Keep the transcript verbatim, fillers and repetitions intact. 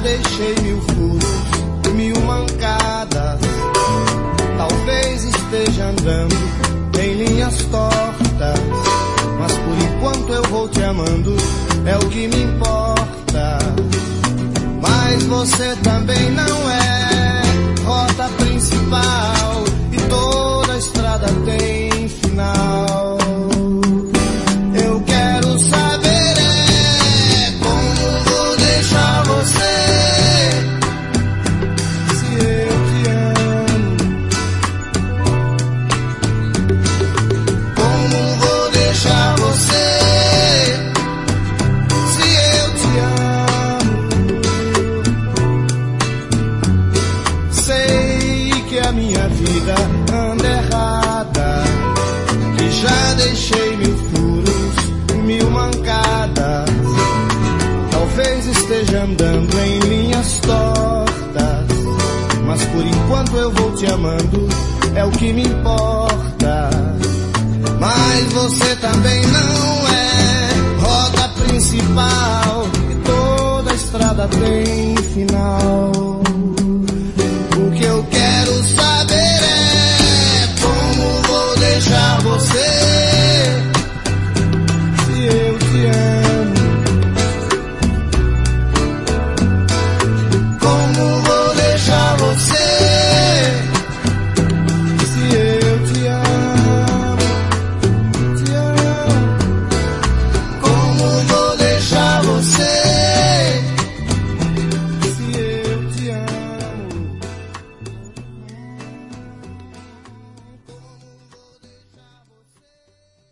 deixei mil furos, mil mancadas. Talvez esteja andando em linhas tortas, mas por enquanto eu vou te amando, é o que me importa. Mas você também não é rota principal, e toda estrada tem final. Eu quero saber é como vou deixar você, se eu te amo. Como vou deixar você, se eu te amo. Sei que a minha vida anda errada, que já deixei mil furos, mil mancadas. Talvez esteja andando em linhas tortas, mas por enquanto eu vou te amando, é o que me importa. Mas você também não é rota principal, e toda estrada tem final.